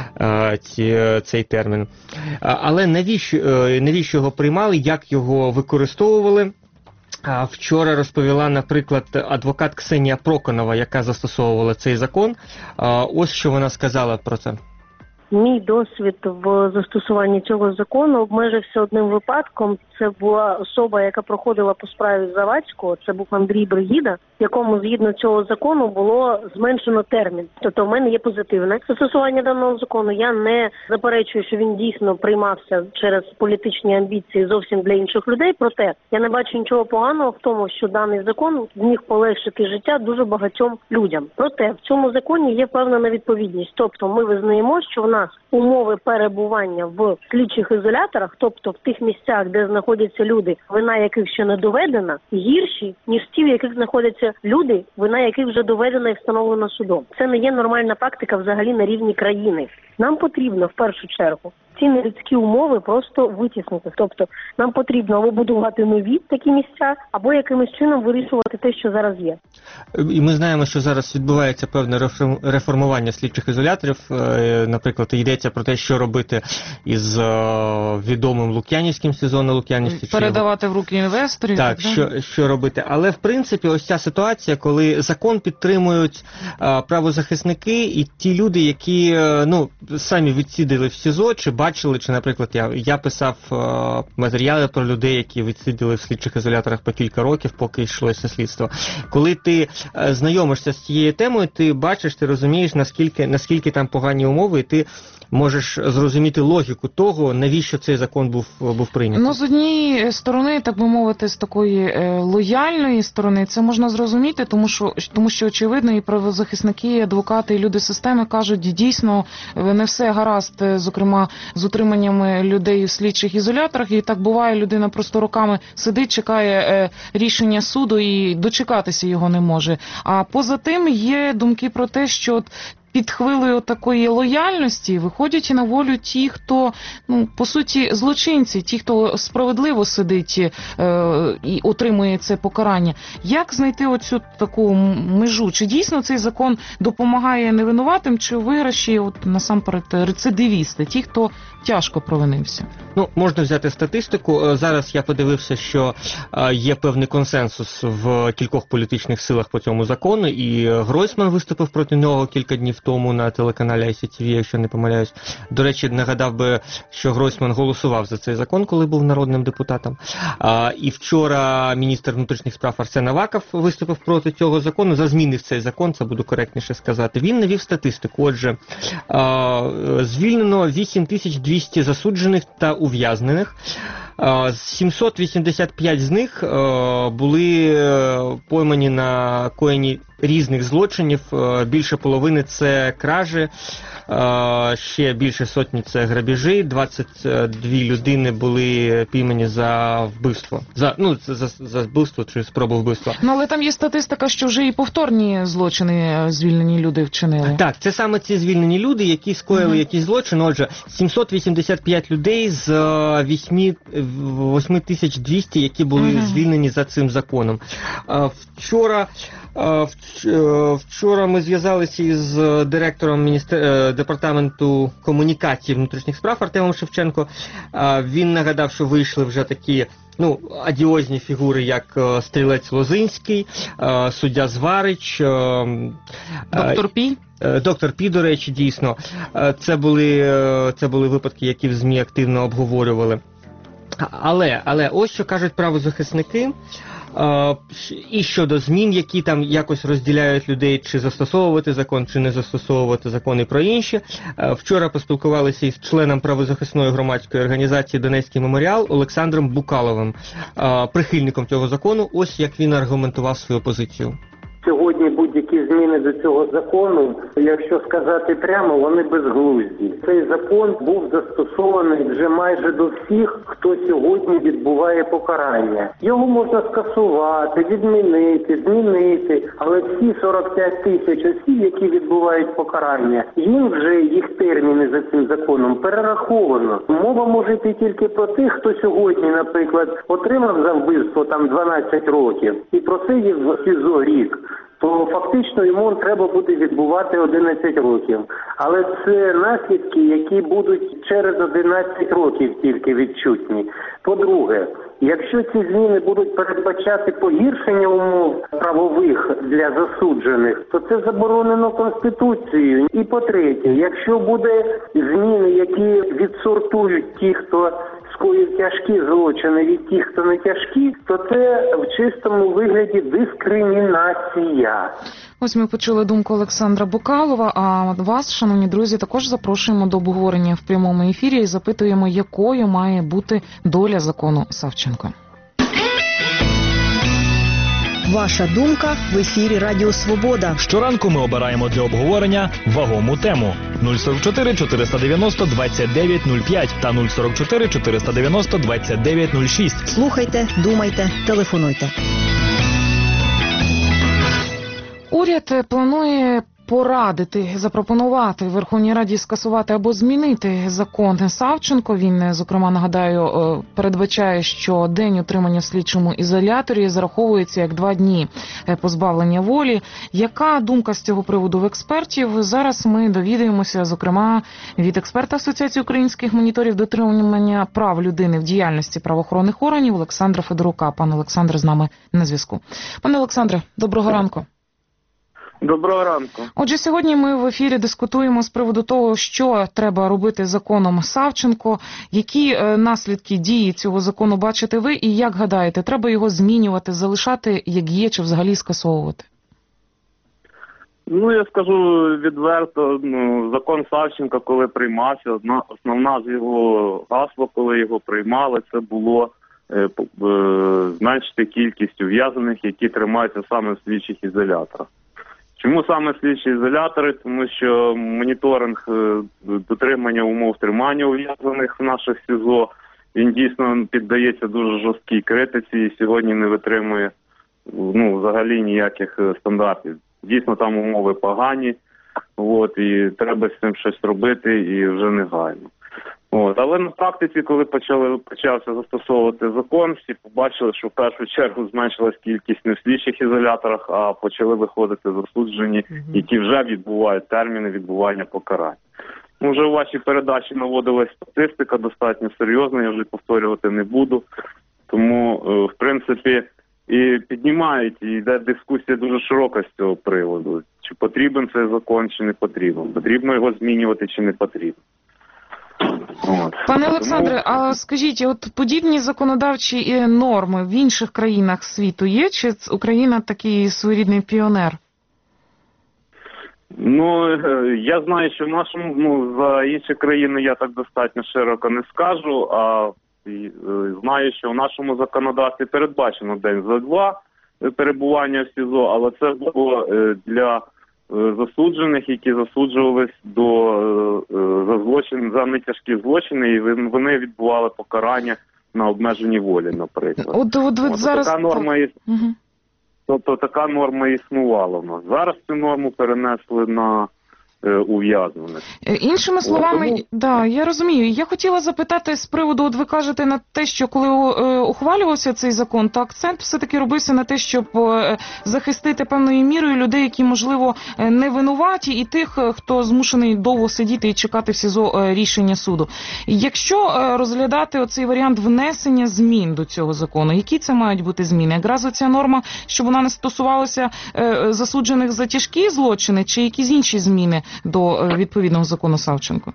ці цей термін. Але навіщо, навіщо його приймали, як його використовували? Вчора розповіла, наприклад, адвокат Ксенія Проконова, яка застосовувала цей закон. Ось що вона сказала про це. Мій досвід в застосуванні цього закону обмежився одним випадком. Це була особа, яка проходила по справі Завадського, це був Андрій Бригіда, якому згідно цього закону було зменшено термін. Тобто в мене є позитивне застосування даного закону. Я не заперечую, що він дійсно приймався через політичні амбіції зовсім для інших людей, проте я не бачу нічого поганого в тому, що даний закон зміг полегшити життя дуже багатьом людям. Проте в цьому законі є певна невідповідність. Тобто ми визнаємо, що в нас умови перебування в слідчих ізоляторах, тобто в тих місцях, де знаходяться люди, вина яких ще не доведена, гірші, ніж ті, в яких знаходяться люди, вина яких вже доведена і встановлена судом. Це не є нормальна практика взагалі на рівні країни. Нам потрібно в першу чергу ці нелюдські умови просто витіснити. Тобто нам потрібно або будувати нові такі місця, або якимось чином вирішувати те, що зараз є. І ми знаємо, що зараз відбувається певне реформування слідчих ізоляторів. Наприклад, йдеться про те, що робити із відомим Лук'янівським сезоном Лук'янівським. Передавати в руки інвесторів. Так, так що, що робити. Але, в принципі, ось ця ситуація, коли закон підтримують а, правозахисники і ті люди, які ну, самі відсиділи в СІЗО, чи бачили, чи, наприклад, я, я писав а, матеріали про людей, які відсиділи в слідчих ізоляторах по кілька років, поки йшлося слідство. Коли ти а, знайомишся з цією темою, ти бачиш, ти розумієш, наскільки, наскільки там погані умови, і ти можеш зрозуміти логіку того, навіщо цей закон був, був прийнятий. Ну, з однієї сторони, так би мовити, з такої е, лояльної сторони, це можна зрозуміти, тому що, тому що очевидно, і правозахисники, і адвокати, і люди системи кажуть, дійсно, не все гаразд, зокрема, з утриманнями людей в слідчих ізоляторах, і так буває, людина просто роками сидить, чекає е, рішення суду і дочекатися його не може. А поза тим є думки про те, що під хвилею такої лояльності виходять на волю ті, хто, ну, по суті, злочинці, ті, хто справедливо сидить е, і отримує це покарання. Як знайти оцю таку межу? Чи дійсно цей закон допомагає невинуватим, чи виграші, от, насамперед, рецидивісти, ті, хто тяжко провинився? Ну, можна взяти статистику. Зараз я подивився, що є певний консенсус в кількох політичних силах по цьому закону, і Гройсман виступив проти нього кілька днів тому на телеканалі ай сі ті ві, якщо не помиляюсь. До речі, нагадав би, що Гройсман голосував за цей закон, коли був народним депутатом. А, і вчора міністр внутрішніх справ Арсен Аваков виступив проти цього закону, за зміни в цей закон, це буду коректніше сказати. Він навів статистику. Отже, а, звільнено вісім тисяч двісті засуджених та ув'язнених. сімсот вісімдесят п'ять з них були поймані на коєнні різних злочинів, більше половини це кражі, ще більше сотні це грабежі, двадцять дві людини були піймані за вбивство, за, ну, за, за вбивство чи спробу вбивства. Ну, але там є статистика, що вже і повторні злочини звільнені люди вчинили. Так, це саме ці звільнені люди, які скоїли mm-hmm. якісь злочини. Отже, сімсот вісімдесят п'ять людей з вісім тисяч двісті, які були mm-hmm. звільнені за цим законом. Вчора Вчора ми зв'язалися із директором міністер... департаменту комунікації внутрішніх справ Артемом Шевченко. Він нагадав, що вийшли вже такі, ну, адіозні фігури, як стрілець Лозинський, суддя Зварич, доктор Пі. Доктор Пі, до речі, дійсно. Це були, це були випадки, які в ЗМІ активно обговорювали. Але, але ось що кажуть правозахисники. Uh, і щодо змін, які там якось розділяють людей, чи застосовувати закон, чи не застосовувати закон і про інші. Uh, вчора поспілкувалися із членом правозахисної громадської організації «Донецький меморіал» Олександром Букаловим, uh, прихильником цього закону. Ось як він аргументував свою позицію. Сьогодні будь-які зміни до цього закону, якщо сказати прямо, вони безглузді. Цей закон був застосований вже майже до всіх, хто сьогодні відбуває покарання. Його можна скасувати, відмінити, змінити, але всі сорок п'ять тисяч осіб, які відбувають покарання, їм вже їх терміни за цим законом перераховано. Мова може йти тільки про тих, хто сьогодні, наприклад, отримав за вбивство там дванадцять років і просидів в СІЗО рік, то фактично йому треба буде відбувати одинадцять років. Але це наслідки, які будуть через одинадцять років тільки відчутні. По-друге, якщо ці зміни будуть передбачати погіршення умов правових для засуджених, то це заборонено Конституцією. І по-третє, якщо буде зміни, які відсортують ті, хто скоїв тяжкі злочини від тих, хто не тяжкі, то це в чистому вигляді дискримінація. Ось ми почули думку Олександра Букалова, а вас, шановні друзі, також запрошуємо до обговорення в прямому ефірі і запитуємо, якою має бути доля закону Савченко. Ваша думка в ефірі Радіо Свобода. Щоранку ми обираємо для обговорення вагому тему. нуль сорок чотири чотириста дев'яносто двадцять дев'ять нуль п'ять та нуль сорок чотири чотириста дев'яносто двадцять дев'ять нуль шість. Слухайте, думайте, телефонуйте. Уряд планує порадити, запропонувати Верховній Раді скасувати або змінити закон Савченко. Він, зокрема, нагадаю, передбачає, що день утримання в слідчому ізоляторі зараховується як два дні позбавлення волі. Яка думка з цього приводу в експертів? Зараз ми довідаємося, зокрема, від експерта Асоціації українських моніторів дотримання прав людини в діяльності правоохоронних органів Олександра Федорука. Пан Олександр з нами на зв'язку. Пане Олександре, доброго ранку. Доброго ранку. Отже, сьогодні ми в ефірі дискутуємо з приводу того, що треба робити з законом Савченко, які е, наслідки дії цього закону бачите ви і як гадаєте, треба його змінювати, залишати як є чи взагалі скасовувати? Ну, я скажу відверто, ну, закон Савченка, коли приймався, одна, основна з його гасла, коли його приймали, це було е, е, зменшити кількість ув'язнених, які тримаються саме в слідчих ізоляторах. Чому саме слідчі ізолятори? Тому що моніторинг дотримання умов тримання ув'язнених в наших СІЗО, він дійсно піддається дуже жорсткій критиці і сьогодні не витримує ну, взагалі ніяких стандартів. Дійсно там умови погані, от, і треба з цим щось робити і вже негайно. От. Але на практиці, коли почали, почався застосовувати закон, всі побачили, що в першу чергу зменшилась кількість не в слідчих ізоляторах, а почали виходити засуджені, які вже відбувають терміни відбування покарань. Ну, вже у вашій передачі наводилась статистика достатньо серйозна, я вже повторювати не буду. Тому, в принципі, і піднімають, і йде дискусія дуже широка з цього приводу. Чи потрібен цей закон, чи не потрібен. Потрібно його змінювати, чи не потрібно. От. Пане Олександре, а скажіть, от подібні законодавчі норми в інших країнах світу є, чи Україна такий своєрідний піонер? Ну, я знаю, що в нашому, ну, за інші країни я так достатньо широко не скажу, а знаю, що в нашому законодавстві передбачено день за два перебування в СІЗО, але це було для засуджених, які засуджувались до за злочин, за нетяжкі злочини, і вони відбували покарання на обмеженні волі, наприклад. От, от, от, от зараз... Така норма є... угу. Тобто така норма існувала в нас. Зараз цю норму перенесли на ув'язнених. Іншими словами, тому... да, я розумію. Я хотіла запитати з приводу, от ви кажете на те, що коли е, ухвалювався цей закон, то акцент все-таки робився на те, щоб е, захистити певною мірою людей, які, можливо, не винуваті, і тих, хто змушений довго сидіти і чекати в СІЗО е, рішення суду. Якщо е, розглядати оцей варіант внесення змін до цього закону, які це мають бути зміни? Якраз оця норма, щоб вона не стосувалася е, засуджених за тяжкі злочини, чи якісь інші зміни до відповідного закону Савченко?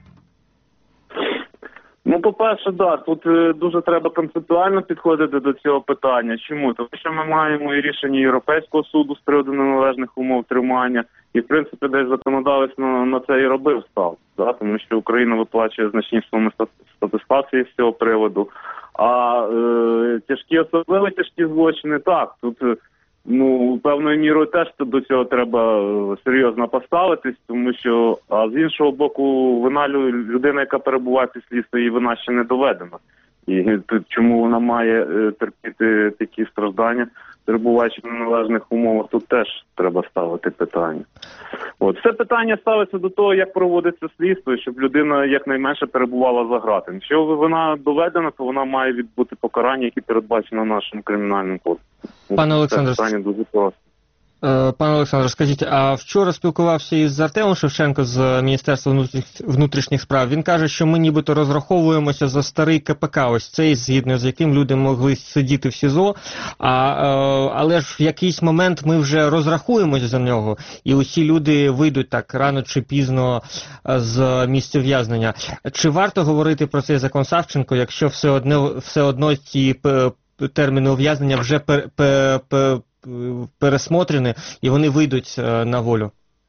Ну, по-перше, да, тут дуже треба концептуально підходити до цього питання. Чому? Тому що ми маємо і рішення Європейського суду з приводу неналежних умов тримання, і, в принципі, десь законодавець на, на це і робив став, да? Тому що Україна виплачує значні суми статистації з цього приводу. А е, тяжкі, особливо тяжкі злочини, так, тут... Ну, певною мірою теж до цього треба серйозно поставитись, тому що, а з іншого боку, вина людина, яка перебуває під слідством, її вина ще не доведена. І чому вона має терпіти такі страждання, перебуваючи в неналежних умовах, тут теж треба ставити питання. От. Це питання ставиться до того, як проводиться слідство, щоб людина якнайменше перебувала за ґратами. Якщо вона доведена, то вона має відбути покарання, які передбачено нашим кримінальним кодексом. Пане Олександре, це питання дуже просто. Пане Олександре, скажіть, а вчора спілкувався із Артемом Шевченко з Міністерства внутрішніх справ. Він каже, що ми нібито розраховуємося за старий ка пе ка, ось цей, згідно з яким люди могли сидіти в СІЗО, а, але ж в якийсь момент ми вже розрахуємося за нього, і усі люди вийдуть так рано чи пізно з місця в'язнення. Чи варто говорити про цей закон Савченко, якщо все одно, все одно ці терміни ув'язнення вже пер, пер, пер, пересмотрені, і вони вийдуть на волю?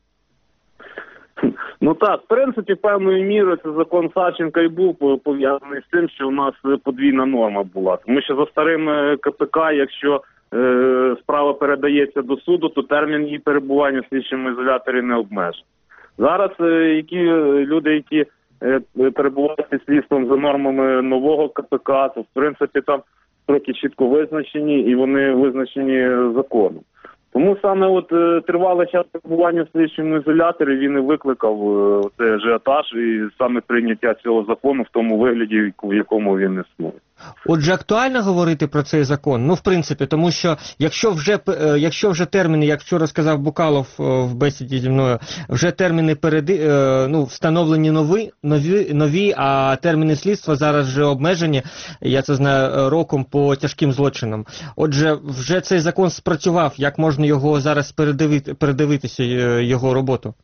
Ну так, в принципі, певною мірою це закон Савченка і був пов'язаний з тим, що у нас подвійна норма була. Тому що за старим ка пе ка, якщо е, справа передається до суду, то термін її перебування в слідчому ізоляторі не обмежений. Зараз е, які люди, які е, перебувають під слідством за нормами нового ка пе ка, то в принципі там строки чітко визначені, і вони визначені законом. Тому саме от е, тривалий час перебування в слідчому ізоляторі він і викликав е, цей ажіотаж і саме прийняття цього закону в тому вигляді, в якому він існує. Отже, актуально говорити про цей закон? Ну, в принципі, тому що якщо вже, якщо вже терміни, як вчора сказав Букалов в бесіді зі мною, вже терміни переди, ну, встановлені нові, нові, нові, а терміни слідства зараз вже обмежені, я це знаю, роком по тяжким злочинам. Отже, вже цей закон спрацював, як можна його зараз передивити, передивитися, його роботу?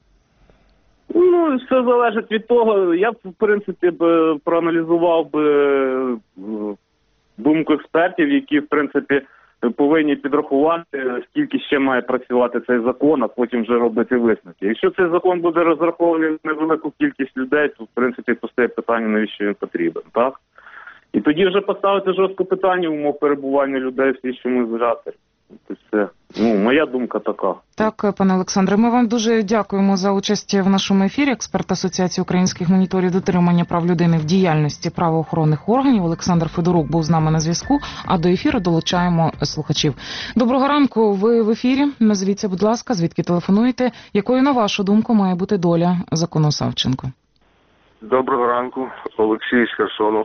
Ну, все залежить від того. Я б, в принципі, б проаналізував би думку експертів, які, в принципі, повинні підрахувати, скільки ще має працювати цей закон, а потім вже робити висновки. Якщо цей закон буде розрахований на невелику кількість людей, то, в принципі, постає питання, навіщо він потрібен, так? І тоді вже поставити жорстко питання умов перебування людей в слідчому ізоляторі. Це, ну, моя думка така. Так, пане Олександре, ми вам дуже дякуємо за участь в нашому ефірі. Експерт Асоціації українських моніторів дотримання прав людини в діяльності правоохоронних органів Олександр Федорук був з нами на зв'язку, а до ефіру долучаємо слухачів. Доброго ранку, ви в ефірі. Назвіться, будь ласка, звідки телефонуєте. Якою, на вашу думку, має бути доля закону Савченко? Доброго ранку, Олексій з Херсону.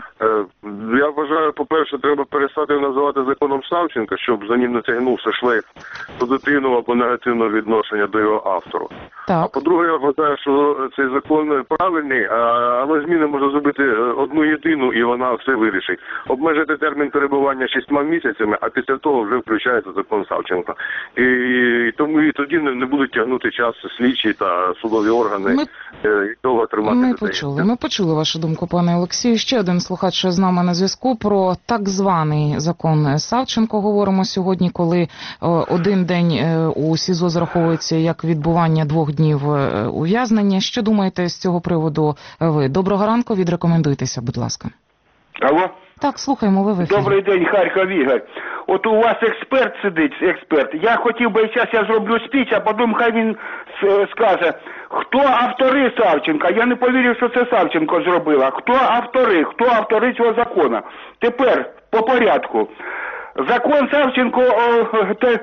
Я вважаю, по-перше, треба перестати називати законом Савченка, щоб за ним не тягнувся шлейф позитивного або негативного відношення до його автору. Так. А по-друге, я вважаю, що цей закон правильний, але зміни можна зробити одну єдину, і вона все вирішить. Обмежити термін перебування шістьма місяцями, а після того вже включається закон Савченка. І, і тому і тоді не, не будуть тягнути час слідчі та судові органи ми... і довго тримати ми людей. Почули. Ми почули вашу думку, пане Олексію. Ще один слухач з нами на зв'язку. Про так званий закон Савченко говоримо сьогодні, коли один день у СІЗО зараховується як відбування двох днів ув'язнення. Що думаєте з цього приводу ви? Доброго ранку, відрекомендуйтеся, будь ласка. Алло? Так, слухаємо, ви в ефірі. Добрий день, Харків, Ігор. От у вас експерт сидить, експерт. Я хотів би, зараз я зроблю спіч, а потім хай він скаже, хто автори Савченка. Я не повірив, що це Савченко зробила. Хто автори, хто автори цього закону. Тепер, по порядку. Закон Савченко о, те,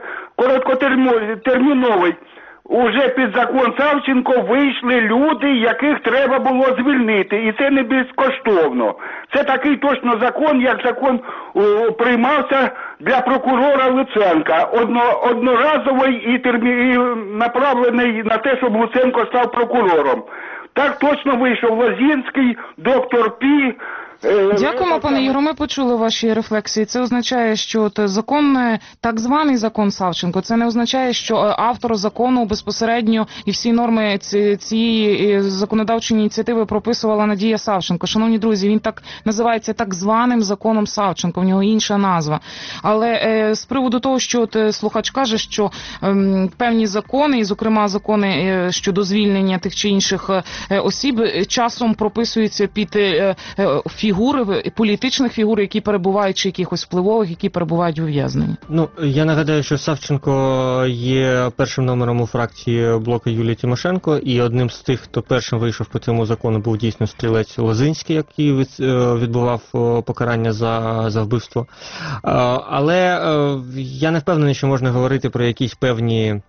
короткотерміновий. Уже під закон Савченко вийшли люди, яких треба було звільнити. І це не безкоштовно. Це такий точно закон, як закон о, приймався для прокурора Луценка. Одно, одноразовий і, термі, і направлений на те, щоб Луценко став прокурором. Так точно вийшов Лозінський, доктор Пі. Дякуємо, пане Ігоре, ми почули ваші рефлексії. Це означає, що от закон, так званий закон Савченко, це не означає, що автор закону безпосередньо і всі норми цієї законодавчої ініціативи прописувала Надія Савченко. Шановні друзі, він так називається так званим законом Савченко, в нього інша назва. Але е, з приводу того, що от, слухач каже, що е, певні закони, і зокрема закони е, щодо звільнення тих чи інших е, осіб, часом прописуються під е, е, фігури, політичних фігур, які перебувають, чи якихось впливових, які перебувають в ув'язненні. Ну, я нагадаю, що Савченко є першим номером у фракції блоку Юлії Тимошенко, і одним з тих, хто першим вийшов по цьому закону, був дійсно стрілець Лозинський, який відбував покарання за, за вбивство. Але я не впевнений, що можна говорити про якісь певні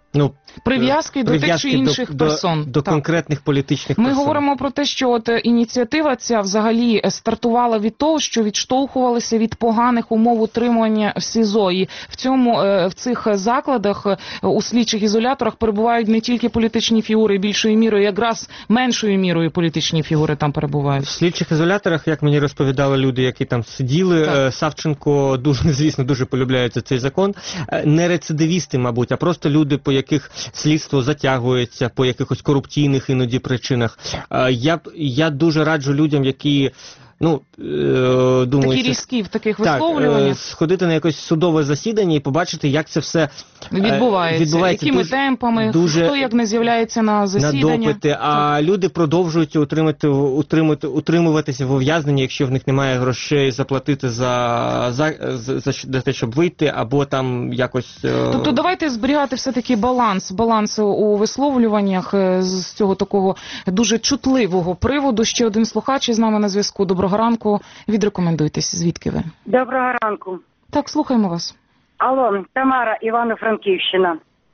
Ну, прив'язки до тих чи інших до, персон. До, до конкретних політичних Ми персон. говоримо про те, що от ініціатива ця взагалі стартувала від того, що відштовхувалися від поганих умов утримування в СІЗО. І в цьому, в цих закладах, у слідчих ізоляторах перебувають не тільки політичні фігури, більшою мірою, якраз меншою мірою політичні фігури там перебувають. В слідчих ізоляторах, як мені розповідали люди, які там сиділи, так. Савченко дуже, звісно, дуже полюбляється цей закон. Не рецидивісти, мабуть, а просто люди, по яких слідство затягується, по якихось корупційних іноді причинах. Я, я дуже раджу людям, які Ну, е, думаю, такі різкі в таких так, висловлюваннях. Е, сходити на якесь судове засідання і побачити, як це все відбувається, відбувається. Якими дуже, темпами, дуже хто як не з'являється на засідання. На допити, а так. люди продовжують утримати, утримувати, утримуватися в ув'язненні, якщо в них немає грошей заплатити за, за, за, за те, щоб вийти, або там якось... Е... Тобто давайте зберігати все-таки баланс, баланс у висловлюваннях з цього такого дуже чутливого приводу. Ще один слухач із нами на зв'язку. Доброго ранку. Відрекомендуйтесь. Звідки ви? Доброго ранку. Так, слухаємо вас. Алло, Тамара, Івано-Франківщина.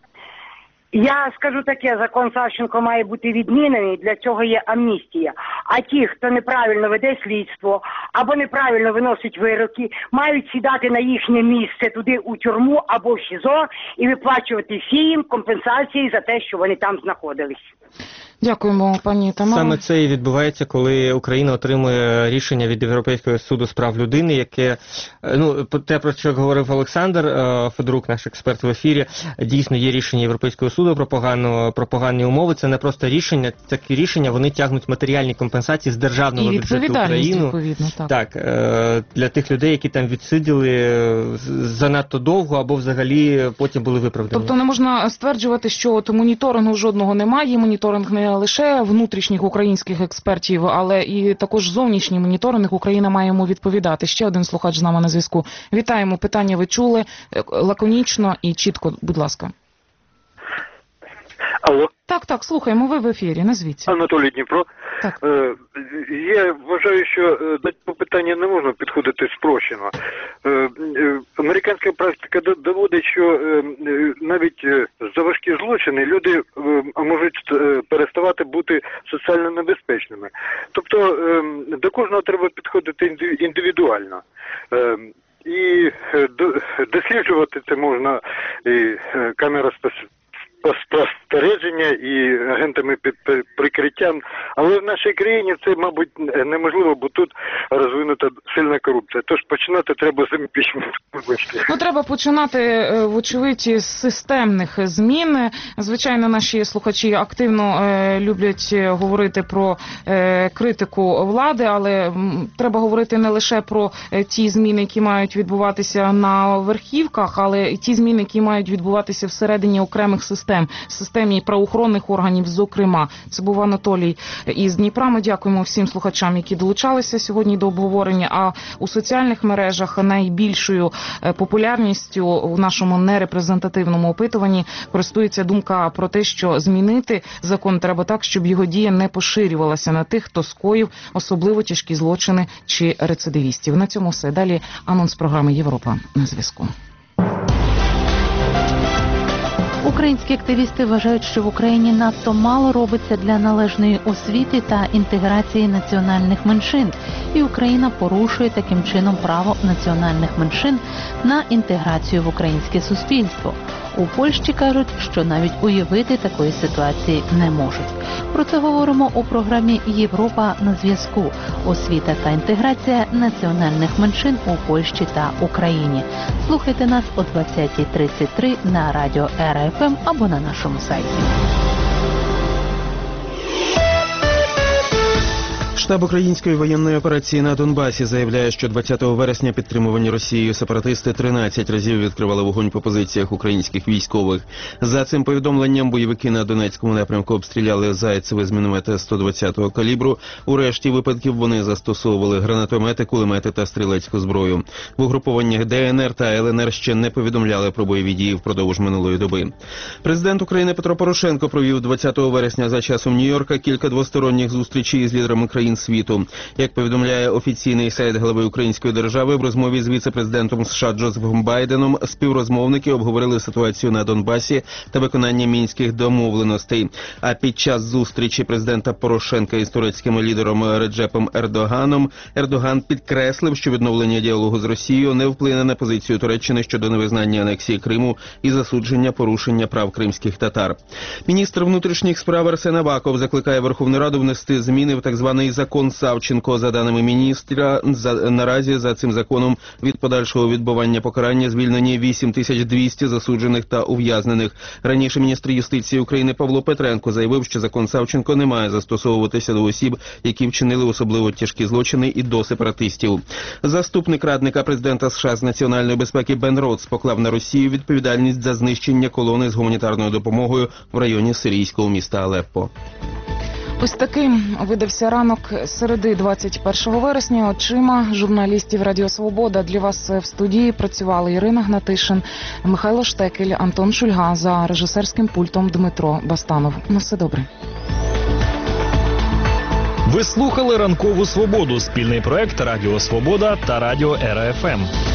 Я скажу таке, закон Савченко має бути відмінений, для цього є амністія. А ті, хто неправильно веде слідство, або неправильно виносить вироки, мають сідати на їхнє місце туди у тюрму або в СІЗО і виплачувати всі їм компенсації за те, що вони там знаходились. Дякуємо, пані Тамара. Саме це і відбувається, коли Україна отримує рішення від Європейського суду з прав людини, яке, ну, те, про що говорив Олександр Федорук, наш експерт в ефірі, дійсно є рішення Європейського суду про, погану, про погані умови. Це не просто рішення, такі рішення, вони тягнуть матеріальні компенсації з державного бюджету України. Відповідно, так. Так, для тих людей, які там відсиділи занадто довго або взагалі потім були виправдані. Тобто не можна стверджувати, що от моніторингу жодного немає, моніторинг не лише внутрішніх українських експертів, але і також зовнішній моніторинг Україна має йому відповідати. Ще один слухач з нами на зв'язку. Вітаємо, питання ви чули, лаконічно і чітко, будь ласка. Алло. Так, так, слухаємо, ви в ефірі, назвіться. Анатолій Дніпро. Так. Е, я вважаю, що до цього питання не можна підходити спрощено. Е, е, американська практика доводить, що е, навіть за важкі злочини люди е, можуть е, переставати бути соціально небезпечними. Тобто е, до кожного треба підходити індивідуально. Е, І е, досліджувати це можна і е, камера спостереження, спостереження і агентами під прикриттям. Але в нашій країні це, мабуть, неможливо, бо тут розвинута сильна корупція. Тож починати треба з імпічменту. Ну, треба починати, вочевидь, з системних змін. Звичайно, наші слухачі активно е, люблять говорити про е, критику влади, але м, треба говорити не лише про е, ті зміни, які мають відбуватися на верхівках, але і ті зміни, які мають відбуватися всередині окремих систем. Системі правоохоронних органів, зокрема. Це був Анатолій із Дніпра. Ми дякуємо всім слухачам, які долучалися сьогодні до обговорення. А у соціальних мережах найбільшою популярністю у нашому нерепрезентативному опитуванні користується думка про те, що змінити закон треба так, щоб його дія не поширювалася на тих, хто скоїв особливо тяжкі злочини чи рецидивістів. На цьому все. Далі анонс програми «Європа на зв'язку». Українські активісти вважають, що в Україні надто мало робиться для належної освіти та інтеграції національних меншин, і Україна порушує таким чином право національних меншин на інтеграцію в українське суспільство. У Польщі кажуть, що навіть уявити такої ситуації не можуть. Про це говоримо у програмі «Європа на зв'язку. Освіта та інтеграція національних меншин у Польщі та Україні». Слухайте нас о двадцятій тридцять три на радіо Ера Еф Ем або на нашому сайті. Штаб української воєнної операції на Донбасі заявляє, що двадцятого вересня підтримувані Росією сепаратисти тринадцять разів відкривали вогонь по позиціях українських військових. За цим повідомленням, бойовики на Донецькому напрямку обстріляли Зайцеве з міномета сто двадцятого калібру. У решті випадків вони застосовували гранатомети, кулемети та стрілецьку зброю. В угрупованнях Де Ен Ер та Ел Ен Ер ще не повідомляли про бойові дії впродовж минулої доби. Президент України Петро Порошенко провів двадцятого вересня за часом Нью-Йорка кілька двосторонніх зустрічей з лідерами країн країн світу. Як повідомляє офіційний сайт глави української держави, в розмові з віце-президентом США Джозефом Байденом співрозмовники обговорили ситуацію на Донбасі та виконання мінських домовленостей. А під час зустрічі президента Порошенка із турецьким лідером Реджепом Ердоганом Ердоган підкреслив, що відновлення діалогу з Росією не вплине на позицію Туреччини щодо невизнання анексії Криму і засудження порушення прав кримських татар. Міністр внутрішніх справ Арсен Аваков закликає Верховну Раду внести зміни в так званий закон Савченко. За даними міністра, за, наразі за цим законом від подальшого відбування покарання звільнені вісім тисяч двісті засуджених та ув'язнених. Раніше міністр юстиції України Павло Петренко заявив, що закон Савченко не має застосовуватися до осіб, які вчинили особливо тяжкі злочини, і до сепаратистів. Заступник радника президента США з національної безпеки Бен Ротс поклав на Росію відповідальність за знищення колони з гуманітарною допомогою в районі сирійського міста Алеппо. Ось таким видався ранок середи двадцять першого вересня. Очима журналістів Радіо Свобода. Для вас в студії працювали Ірина Гнатишин, Михайло Штекель, Антон Шульга, за режисерським пультом Дмитро Бастанов. На все добре. Ви слухали «Ранкову Свободу» – спільний проект Радіо Свобода та Радіо Ера Еф Ем.